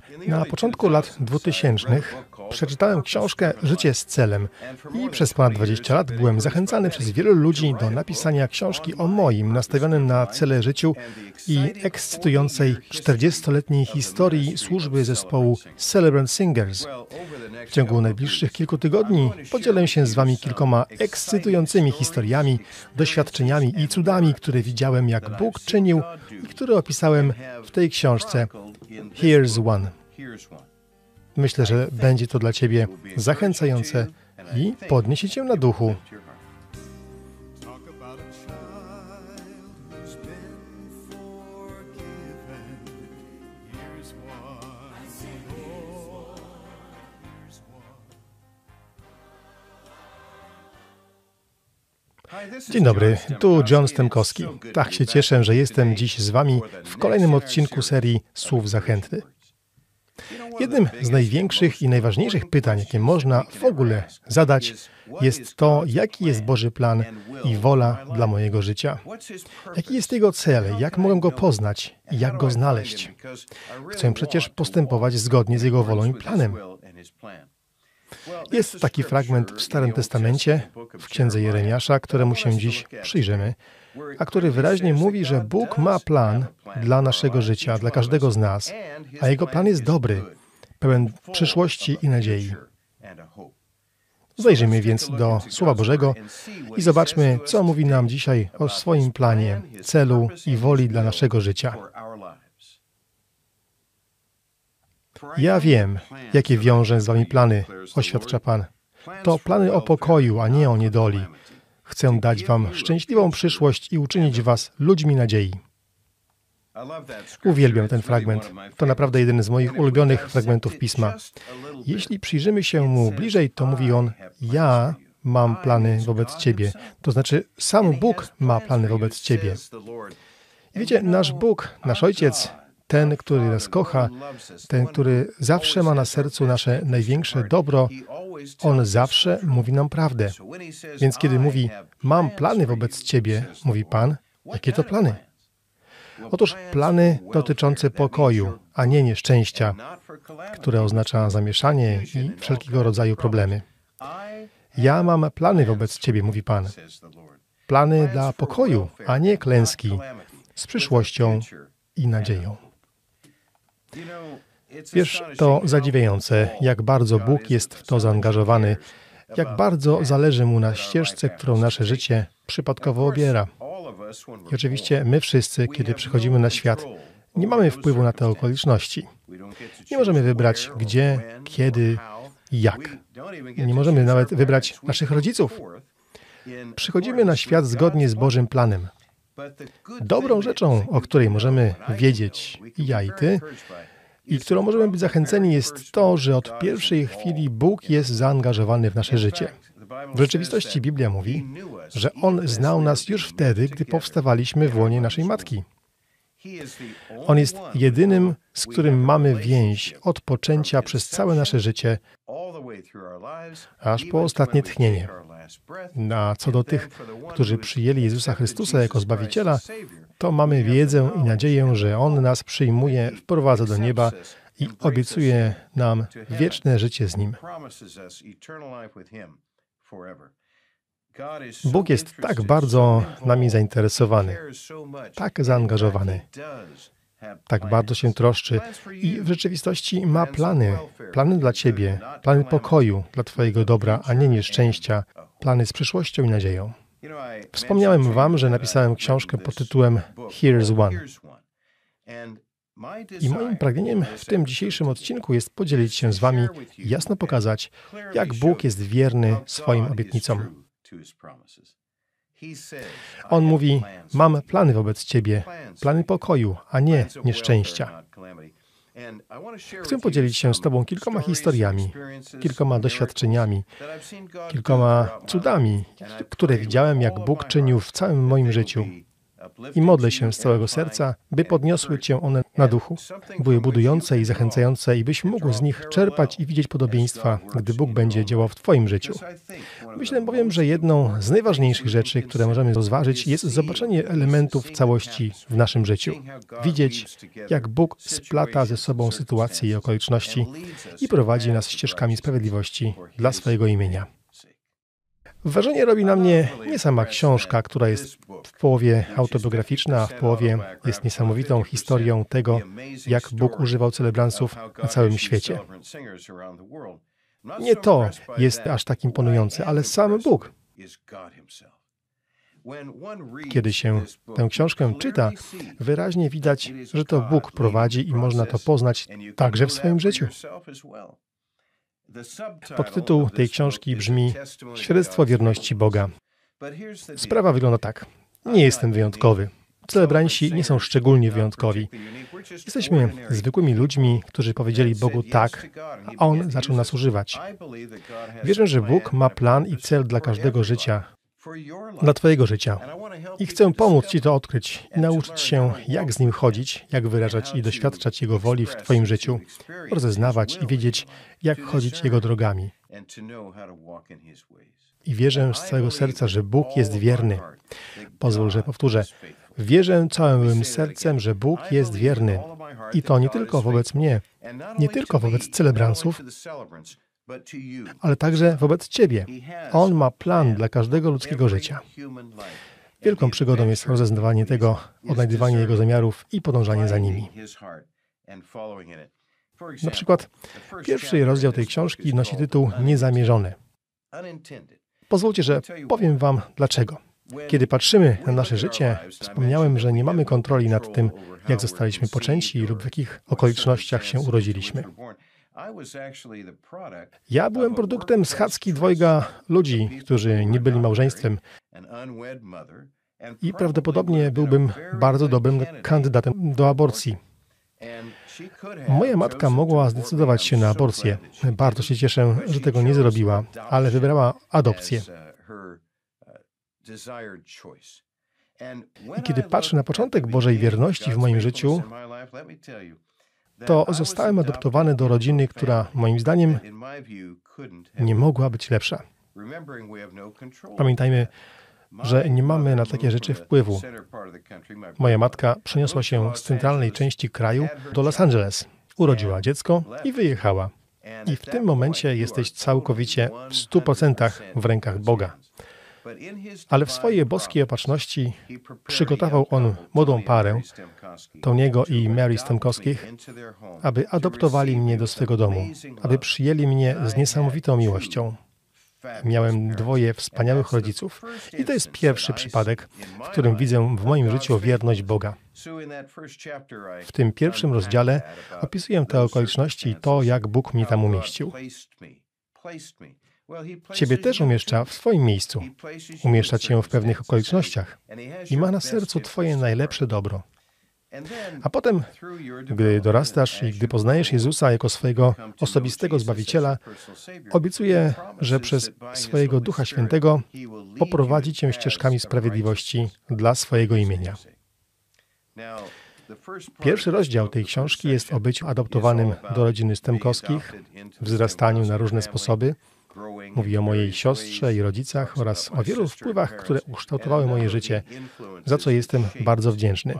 Na początku lat 2000 przeczytałem książkę Życie z celem i przez ponad 20 lat byłem zachęcany przez wielu ludzi do napisania książki o moim nastawionym na cele życiu i ekscytującej 40-letniej historii służby zespołu Celebrant Singers. W ciągu najbliższych kilku tygodni podzielę się z Wami kilkoma ekscytującymi historiami, doświadczeniami i cudami, które widziałem, jak Bóg czynił i które opisałem w tej książce Here's One. Myślę, że będzie to dla Ciebie zachęcające i podniesie Cię na duchu. Dzień dobry, tu John Stemkowski. Tak się cieszę, że jestem dziś z Wami w kolejnym odcinku serii Słów Zachętnych. Jednym z największych i najważniejszych pytań, jakie można w ogóle zadać, jest to, jaki jest Boży plan i wola dla mojego życia. Jaki jest Jego cel, jak mogę Go poznać i jak Go znaleźć. Chcę przecież postępować zgodnie z Jego wolą i planem. Jest taki fragment w Starym Testamencie, w Księdze Jeremiasza, któremu się dziś przyjrzymy, a który wyraźnie mówi, że Bóg ma plan dla naszego życia, dla każdego z nas, a Jego plan jest dobry, pełen przyszłości i nadziei. Zajrzyjmy więc do Słowa Bożego i zobaczmy, co mówi nam dzisiaj o swoim planie, celu i woli dla naszego życia. Ja wiem, jakie wiążę z Wami plany, oświadcza Pan. To plany o pokoju, a nie o niedoli. Chcę dać Wam szczęśliwą przyszłość i uczynić Was ludźmi nadziei. Uwielbiam ten fragment. To naprawdę jeden z moich ulubionych fragmentów Pisma. Jeśli przyjrzymy się mu bliżej, to mówi on, ja mam plany wobec Ciebie. To znaczy, sam Bóg ma plany wobec Ciebie. I wiecie, nasz Bóg, nasz Ojciec, ten, który nas kocha, ten, który zawsze ma na sercu nasze największe dobro, On zawsze mówi nam prawdę. Więc kiedy mówi, mam plany wobec Ciebie, mówi Pan, jakie to plany? Otóż plany dotyczące pokoju, a nie nieszczęścia, które oznacza zamieszanie i wszelkiego rodzaju problemy. Ja mam plany wobec Ciebie, mówi Pan. Plany dla pokoju, a nie klęski, z przyszłością i nadzieją. Wiesz, to zadziwiające, jak bardzo Bóg jest w to zaangażowany, jak bardzo zależy Mu na ścieżce, którą nasze życie przypadkowo obiera. I oczywiście my wszyscy, kiedy przychodzimy na świat, nie mamy wpływu na te okoliczności. Nie możemy wybrać gdzie, kiedy i jak. Nie możemy nawet wybrać naszych rodziców. Przychodzimy na świat zgodnie z Bożym planem. Dobrą rzeczą, o której możemy wiedzieć i ja i Ty, i którą możemy być zachęceni, jest to, że od pierwszej chwili Bóg jest zaangażowany w nasze życie. W rzeczywistości Biblia mówi, że On znał nas już wtedy, gdy powstawaliśmy w łonie naszej matki. On jest jedynym, z którym mamy więź od poczęcia przez całe nasze życie, aż po ostatnie tchnienie. A co do tych, którzy przyjęli Jezusa Chrystusa jako Zbawiciela, to mamy wiedzę i nadzieję, że On nas przyjmuje, wprowadza do nieba i obiecuje nam wieczne życie z Nim. Bóg jest tak bardzo nami zainteresowany, tak zaangażowany, tak bardzo się troszczy i w rzeczywistości ma plany dla Ciebie, plany pokoju dla Twojego dobra, a nie nieszczęścia, plany z przyszłością i nadzieją. Wspomniałem Wam, że napisałem książkę pod tytułem Here's One. I moim pragnieniem w tym dzisiejszym odcinku jest podzielić się z Wami i jasno pokazać, jak Bóg jest wierny swoim obietnicom. On mówi, mam plany wobec Ciebie, plany pokoju, a nie nieszczęścia. Chcę podzielić się z Tobą kilkoma historiami, kilkoma doświadczeniami, kilkoma cudami, które widziałem, jak Bóg czynił w całym moim życiu. I modlę się z całego serca, by podniosły Cię one na duchu, były budujące i zachęcające i byś mógł z nich czerpać i widzieć podobieństwa, gdy Bóg będzie działał w Twoim życiu. Myślę bowiem, że jedną z najważniejszych rzeczy, które możemy rozważyć, jest zobaczenie elementów całości w naszym życiu. Widzieć, jak Bóg splata ze sobą sytuacje i okoliczności i prowadzi nas ścieżkami sprawiedliwości dla swojego imienia. Wrażenie robi na mnie nie sama książka, która jest w połowie autobiograficzna, a w połowie jest niesamowitą historią tego, jak Bóg używał celebransów na całym świecie. Nie to jest aż tak imponujące, ale sam Bóg. Kiedy się tę książkę czyta, wyraźnie widać, że to Bóg prowadzi i można to poznać także w swoim życiu. Podtytuł tej książki brzmi Świadectwo wierności Boga. Sprawa wygląda tak. Nie jestem wyjątkowy. Celebranci nie są szczególnie wyjątkowi. Jesteśmy zwykłymi ludźmi, którzy powiedzieli Bogu tak, a On zaczął nas używać. Wierzę, że Bóg ma plan i cel dla każdego życia, dla Twojego życia. I chcę pomóc Ci to odkryć i nauczyć się, jak z Nim chodzić, jak wyrażać i doświadczać Jego woli w Twoim życiu, rozeznawać i wiedzieć, jak chodzić Jego drogami. I wierzę z całego serca, że Bóg jest wierny. Pozwól, że powtórzę. Wierzę całym sercem, że Bóg jest wierny. I to nie tylko wobec mnie, nie tylko wobec celebransów, ale także wobec Ciebie. On ma plan dla każdego ludzkiego życia. Wielką przygodą jest rozeznawanie tego, odnajdywanie Jego zamiarów i podążanie za nimi. Na przykład pierwszy rozdział tej książki nosi tytuł Niezamierzone. Pozwólcie, że powiem Wam dlaczego. Kiedy patrzymy na nasze życie, wspomniałem, że nie mamy kontroli nad tym, jak zostaliśmy poczęci lub w jakich okolicznościach się urodziliśmy. Ja byłem produktem schadzki dwojga ludzi, którzy nie byli małżeństwem i prawdopodobnie byłbym bardzo dobrym kandydatem do aborcji. Moja matka mogła zdecydować się na aborcję. Bardzo się cieszę, że tego nie zrobiła, ale wybrała adopcję. I kiedy patrzę na początek Bożej wierności w moim życiu, to zostałem adoptowany do rodziny, która moim zdaniem nie mogła być lepsza. Pamiętajmy, że nie mamy na takie rzeczy wpływu. Moja matka przeniosła się z centralnej części kraju do Los Angeles. Urodziła dziecko i wyjechała. I w tym momencie jesteś całkowicie w 100% w rękach Boga. Ale w swojej boskiej opatrzności przygotował On młodą parę, Tony'ego i Mary Stemkowskich, aby adoptowali mnie do swego domu, aby przyjęli mnie z niesamowitą miłością. Miałem dwoje wspaniałych rodziców. I to jest pierwszy przypadek, w którym widzę w moim życiu wierność Boga. W tym pierwszym rozdziale opisuję te okoliczności i to, jak Bóg mnie tam umieścił. Ciebie też umieszcza w swoim miejscu. Umieszcza Cię w pewnych okolicznościach i ma na sercu Twoje najlepsze dobro. A potem, gdy dorastasz i gdy poznajesz Jezusa jako swojego osobistego Zbawiciela, obiecuje, że przez swojego Ducha Świętego poprowadzi Cię ścieżkami sprawiedliwości dla swojego imienia. Pierwszy rozdział tej książki jest o byciu adoptowanym do rodziny Stemkowskich, wzrastaniu na różne sposoby. Mówi o mojej siostrze i rodzicach oraz o wielu wpływach, które ukształtowały moje życie, za co jestem bardzo wdzięczny.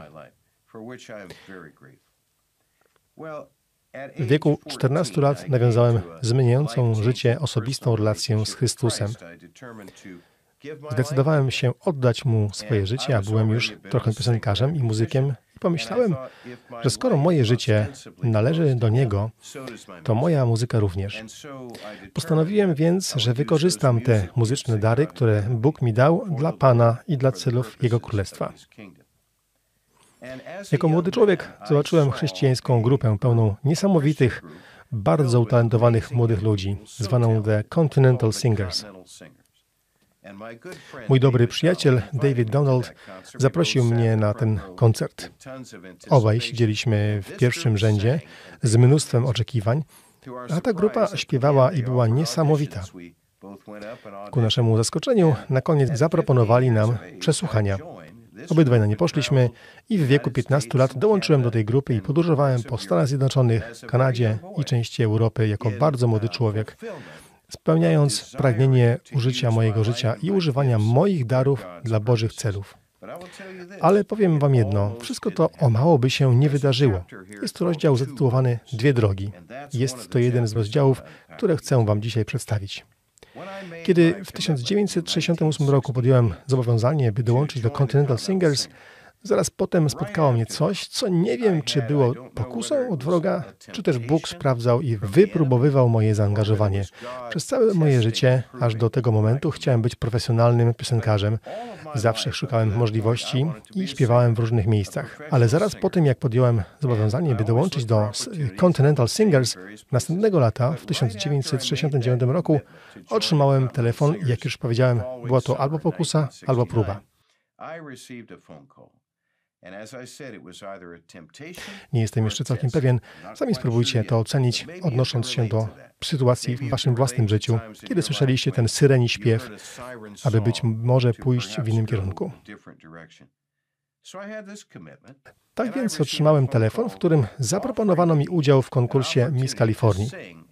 W wieku 14 lat nawiązałem zmieniającą życie osobistą relację z Chrystusem. Zdecydowałem się oddać Mu swoje życie, a byłem już trochę piosenkarzem i muzykiem i pomyślałem, że skoro moje życie należy do Niego, to moja muzyka również. Postanowiłem więc, że wykorzystam te muzyczne dary, które Bóg mi dał dla Pana i dla celów Jego Królestwa. Jako młody człowiek zobaczyłem chrześcijańską grupę pełną niesamowitych, bardzo utalentowanych młodych ludzi, zwaną The Continental Singers. Mój dobry przyjaciel David Donald zaprosił mnie na ten koncert. Obaj siedzieliśmy w pierwszym rzędzie z mnóstwem oczekiwań, a ta grupa śpiewała i była niesamowita. Ku naszemu zaskoczeniu na koniec zaproponowali nam przesłuchania. Obydwaj na nie poszliśmy i w wieku 15 lat dołączyłem do tej grupy i podróżowałem po Stanach Zjednoczonych, Kanadzie i części Europy jako bardzo młody człowiek, spełniając pragnienie użycia mojego życia i używania moich darów dla Bożych celów. Ale powiem wam jedno, wszystko to o mało by się nie wydarzyło. Jest to rozdział zatytułowany Dwie drogi. Jest to jeden z rozdziałów, które chcę wam dzisiaj przedstawić. Kiedy w 1968 roku podjąłem zobowiązanie, by dołączyć do Continental Singers, zaraz potem spotkało mnie coś, co nie wiem, czy było pokusą od wroga, czy też Bóg sprawdzał i wypróbowywał moje zaangażowanie. Przez całe moje życie, aż do tego momentu, chciałem być profesjonalnym piosenkarzem. Zawsze szukałem możliwości i śpiewałem w różnych miejscach. Ale zaraz po tym, jak podjąłem zobowiązanie, by dołączyć do Continental Singers, następnego lata, w 1969 roku, otrzymałem telefon i jak już powiedziałem, była to albo pokusa, albo próba. Nie jestem jeszcze całkiem pewien. Sami spróbujcie to ocenić, odnosząc się do sytuacji w waszym własnym życiu, kiedy słyszeliście ten syreni śpiew, aby być może pójść w innym kierunku. Tak więc otrzymałem telefon, w którym zaproponowano mi udział w konkursie Miss Kalifornii.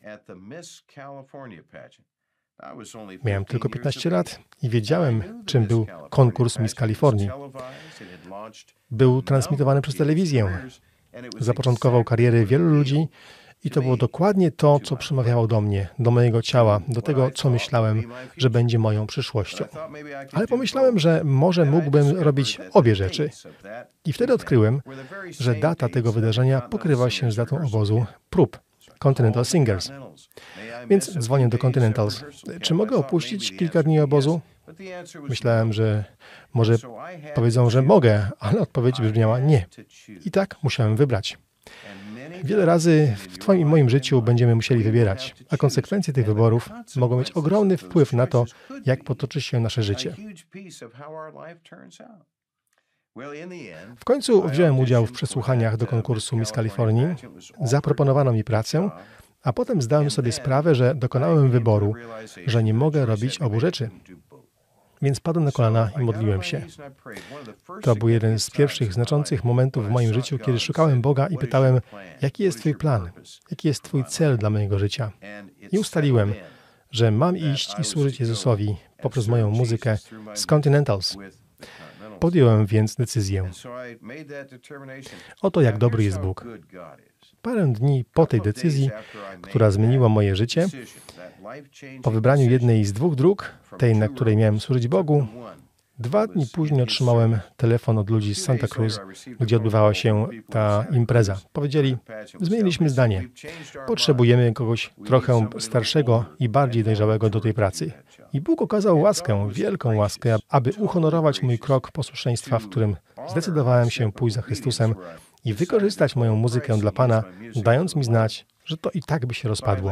Miałem tylko 15 lat i wiedziałem, czym był konkurs Miss Kalifornii. Był transmitowany przez telewizję. Zapoczątkował kariery wielu ludzi i to było dokładnie to, co przemawiało do mnie, do mojego ciała, do tego, co myślałem, że będzie moją przyszłością. Ale pomyślałem, że może mógłbym robić obie rzeczy. I wtedy odkryłem, że data tego wydarzenia pokrywa się z datą obozu prób Continental Singers. Więc dzwonię do Continentals. Czy mogę opuścić kilka dni obozu? Myślałem, że może powiedzą, że mogę, ale odpowiedź brzmiała nie. I tak musiałem wybrać. Wiele razy w twoim i moim życiu będziemy musieli wybierać, a konsekwencje tych wyborów mogą mieć ogromny wpływ na to, jak potoczy się nasze życie. W końcu wziąłem udział w przesłuchaniach do konkursu Miss Kalifornii, zaproponowano mi pracę, a potem zdałem sobie sprawę, że dokonałem wyboru, że nie mogę robić obu rzeczy. Więc padłem na kolana i modliłem się. To był jeden z pierwszych znaczących momentów w moim życiu, kiedy szukałem Boga i pytałem, jaki jest Twój plan, jaki jest Twój cel dla mojego życia. I ustaliłem, że mam iść i służyć Jezusowi poprzez moją muzykę z Continentals. Podjąłem więc decyzję. Oto jak dobry jest Bóg. Parę dni po tej decyzji, która zmieniła moje życie, po wybraniu jednej z dwóch dróg, tej, na której miałem służyć Bogu, 2 dni później otrzymałem telefon od ludzi z Santa Cruz, gdzie odbywała się ta impreza. Powiedzieli, zmieniliśmy zdanie. Potrzebujemy kogoś trochę starszego i bardziej dojrzałego do tej pracy. I Bóg okazał łaskę, wielką łaskę, aby uhonorować mój krok posłuszeństwa, w którym zdecydowałem się pójść za Chrystusem i wykorzystać moją muzykę dla Pana, dając mi znać, że to i tak by się rozpadło.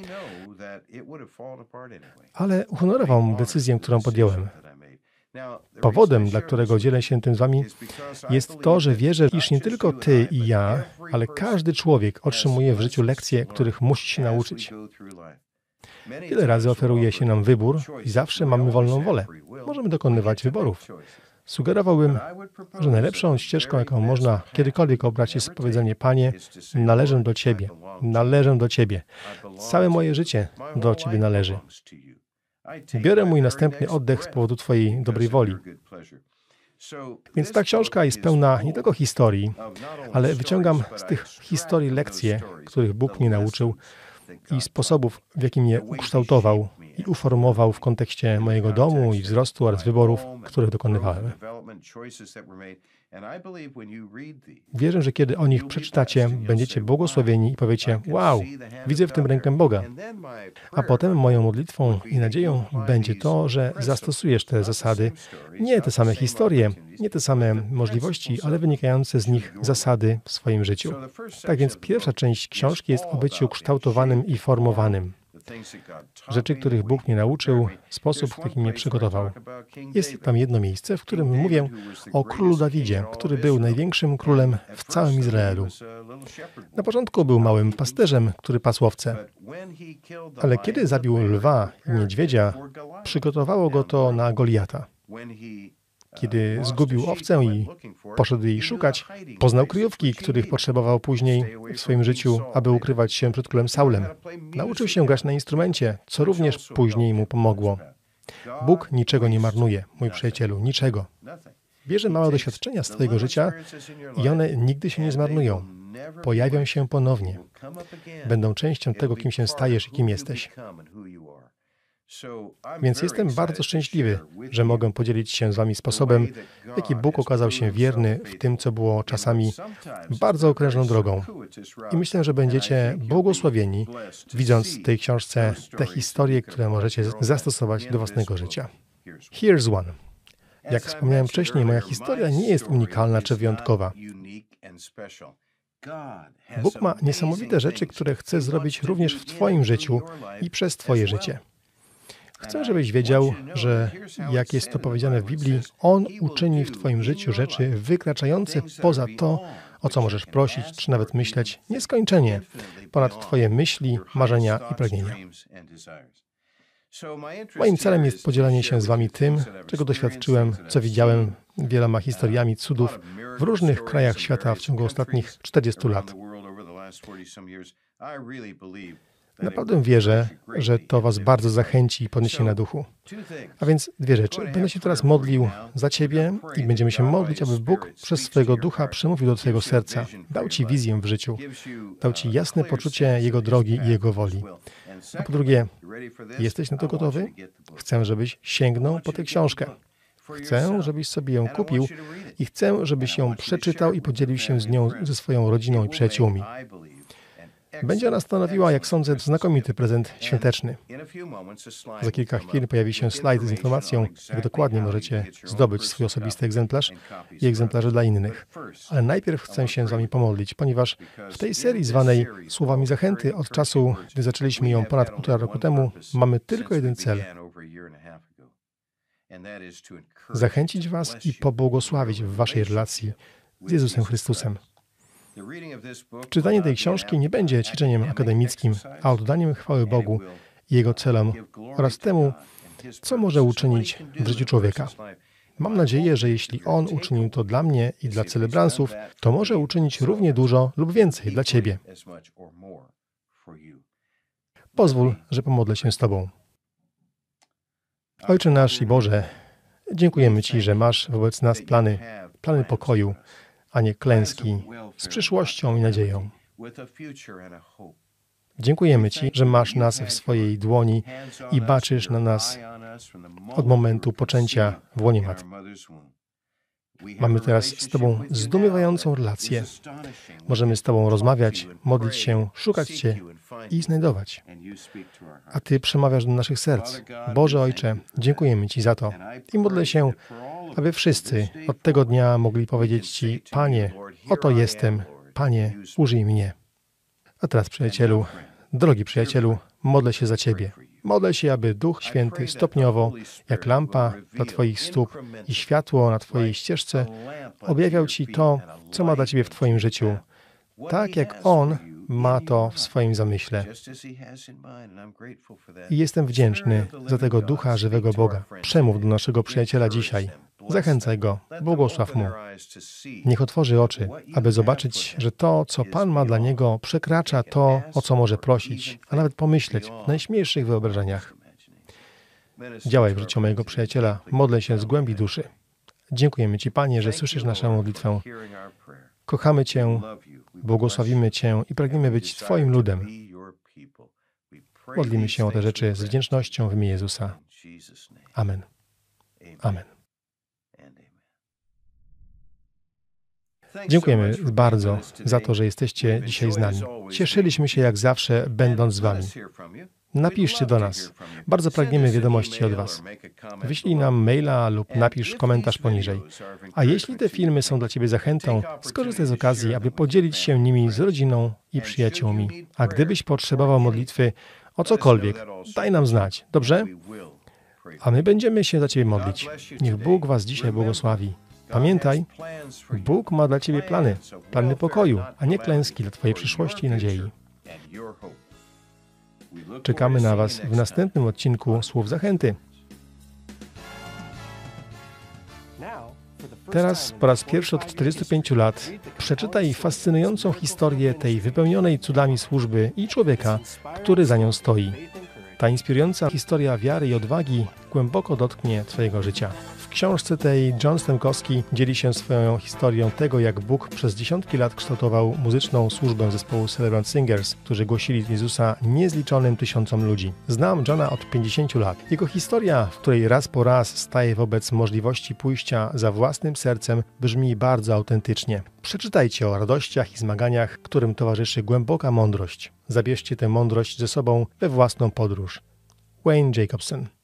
Ale uhonorował decyzję, którą podjąłem. Powodem, dla którego dzielę się tym z wami, jest to, że wierzę, iż nie tylko ty i ja, ale każdy człowiek otrzymuje w życiu lekcje, których musi się nauczyć. Wiele razy oferuje się nam wybór i zawsze mamy wolną wolę. Możemy dokonywać wyborów. Sugerowałbym, że najlepszą ścieżką, jaką można kiedykolwiek obrać, jest powiedzenie: Panie, należę do Ciebie, należę do Ciebie. Całe moje życie do Ciebie należy. Biorę mój następny oddech z powodu Twojej dobrej woli. Więc ta książka jest pełna nie tylko historii, ale wyciągam z tych historii lekcje, których Bóg mnie nauczył i sposobów, w jaki mnie ukształtował i uformował w kontekście mojego domu i wzrostu oraz wyborów, których dokonywałem. Wierzę, że kiedy o nich przeczytacie, będziecie błogosławieni i powiecie: wow, widzę w tym rękę Boga. A potem moją modlitwą i nadzieją będzie to, że zastosujesz te zasady, nie te same historie, nie te same możliwości, ale wynikające z nich zasady w swoim życiu. Tak więc pierwsza część książki jest o byciu kształtowanym i formowanym. Rzeczy, których Bóg mnie nauczył, sposób, w jaki mnie przygotował. Jest tam jedno miejsce, w którym mówię o królu Dawidzie, który był największym królem w całym Izraelu. Na początku był małym pasterzem, który pasł owce. Ale kiedy zabił lwa i niedźwiedzia, przygotowało go to na Goliata. kiedy zgubił owcę i poszedł jej szukać, poznał kryjówki, których potrzebował później w swoim życiu, aby ukrywać się przed królem Saulem. Nauczył się grać na instrumencie, co również później mu pomogło. Bóg niczego nie marnuje, mój przyjacielu, niczego. Bierze małe doświadczenia z Twojego życia i one nigdy się nie zmarnują. Pojawią się ponownie. Będą częścią tego, kim się stajesz i kim jesteś. Więc jestem bardzo szczęśliwy, że mogę podzielić się z Wami sposobem, w jaki Bóg okazał się wierny w tym, co było czasami bardzo okrężną drogą. I myślę, że będziecie błogosławieni, widząc w tej książce te historie, które możecie zastosować do własnego życia. Here's one. Jak wspomniałem wcześniej, moja historia nie jest unikalna czy wyjątkowa. Bóg ma niesamowite rzeczy, które chce zrobić również w Twoim życiu i przez Twoje życie. Chcę, żebyś wiedział, że, jak jest to powiedziane w Biblii, On uczyni w Twoim życiu rzeczy wykraczające poza to, o co możesz prosić, czy nawet myśleć, nieskończenie, ponad Twoje myśli, marzenia i pragnienia. Moim celem jest podzielenie się z Wami tym, czego doświadczyłem, co widziałem wieloma historiami cudów w różnych krajach świata w ciągu ostatnich 40 lat. Naprawdę wierzę, że to Was bardzo zachęci i podniesie na duchu. A więc dwie rzeczy. Będę się teraz modlił za Ciebie i będziemy się modlić, aby Bóg przez swojego ducha przemówił do Twojego serca, dał Ci wizję w życiu, dał Ci jasne poczucie Jego drogi i Jego woli. A po drugie, jesteś na to gotowy? Chcę, żebyś sięgnął po tę książkę. Chcę, żebyś sobie ją kupił i chcę, żebyś ją przeczytał i podzielił się z nią ze swoją rodziną i przyjaciółmi. Będzie ona stanowiła, jak sądzę, znakomity prezent świąteczny. Za kilka chwil pojawi się slajd z informacją, jak dokładnie możecie zdobyć swój osobisty egzemplarz i egzemplarze dla innych. Ale najpierw chcę się z Wami pomodlić, ponieważ w tej serii zwanej Słowami Zachęty, od czasu, gdy zaczęliśmy ją ponad 1,5 roku temu, mamy tylko jeden cel. Zachęcić Was i pobłogosławić w Waszej relacji z Jezusem Chrystusem. Czytanie tej książki nie będzie ćwiczeniem akademickim, a oddaniem chwały Bogu i Jego celom oraz temu, co może uczynić w życiu człowieka. Mam nadzieję, że jeśli On uczynił to dla mnie i dla celebransów, to może uczynić równie dużo lub więcej dla Ciebie. Pozwól, że pomodlę się z Tobą. Ojcze nasz i Boże, dziękujemy Ci, że masz wobec nas plany pokoju, a nie klęski, z przyszłością i nadzieją. Dziękujemy Ci, że masz nas w swojej dłoni i baczysz na nas od momentu poczęcia w łonie matki. Mamy teraz z Tobą zdumiewającą relację. Możemy z Tobą rozmawiać, modlić się, szukać Cię i znajdować. A Ty przemawiasz do naszych serc. Boże Ojcze, dziękujemy Ci za to. I modlę się, aby wszyscy od tego dnia mogli powiedzieć Ci: Panie, oto jestem, Panie, użyj mnie. A teraz, przyjacielu, drogi przyjacielu, modlę się za Ciebie. Modlę się, aby Duch Święty stopniowo, jak lampa dla Twoich stóp i światło na Twojej ścieżce, objawiał Ci to, co ma dla Ciebie w Twoim życiu, tak jak On ma to w swoim zamyśle. I jestem wdzięczny za tego Ducha żywego Boga. Przemów do naszego przyjaciela dzisiaj. Zachęcaj go, błogosław mu. Niech otworzy oczy, aby zobaczyć, że to, co Pan ma dla niego, przekracza to, o co może prosić, a nawet pomyśleć w najśmielszych wyobrażeniach. Działaj w życiu mojego przyjaciela. Modlę się z głębi duszy. Dziękujemy Ci, Panie, że słyszysz naszą modlitwę. Kochamy Cię, błogosławimy Cię i pragniemy być Twoim ludem. Modlimy się o te rzeczy z wdzięcznością w imię Jezusa. Amen. Amen. Dziękujemy bardzo za to, że jesteście dzisiaj z nami. Cieszyliśmy się jak zawsze, będąc z Wami. Napiszcie do nas. Bardzo pragniemy wiadomości od Was. Wyślij nam maila lub napisz komentarz poniżej. A jeśli te filmy są dla Ciebie zachętą, skorzystaj z okazji, aby podzielić się nimi z rodziną i przyjaciółmi. A gdybyś potrzebował modlitwy o cokolwiek, daj nam znać, dobrze? A my będziemy się za Ciebie modlić. Niech Bóg Was dzisiaj błogosławi. Pamiętaj, Bóg ma dla Ciebie plany pokoju, a nie klęski dla Twojej przyszłości i nadziei. Czekamy na Was w następnym odcinku Słów Zachęty. Teraz, po raz pierwszy od 45 lat, przeczytaj fascynującą historię tej wypełnionej cudami służby i człowieka, który za nią stoi. Ta inspirująca historia wiary i odwagi głęboko dotknie Twojego życia. W książce tej John Stemkowski dzieli się swoją historią tego, jak Bóg przez dziesiątki lat kształtował muzyczną służbę zespołu Celebrant Singers, którzy głosili Jezusa niezliczonym tysiącom ludzi. Znam Johna od 50 lat. Jego historia, w której raz po raz staje wobec możliwości pójścia za własnym sercem, brzmi bardzo autentycznie. Przeczytajcie o radościach i zmaganiach, którym towarzyszy głęboka mądrość. Zabierzcie tę mądrość ze sobą we własną podróż. Wayne Jacobsen.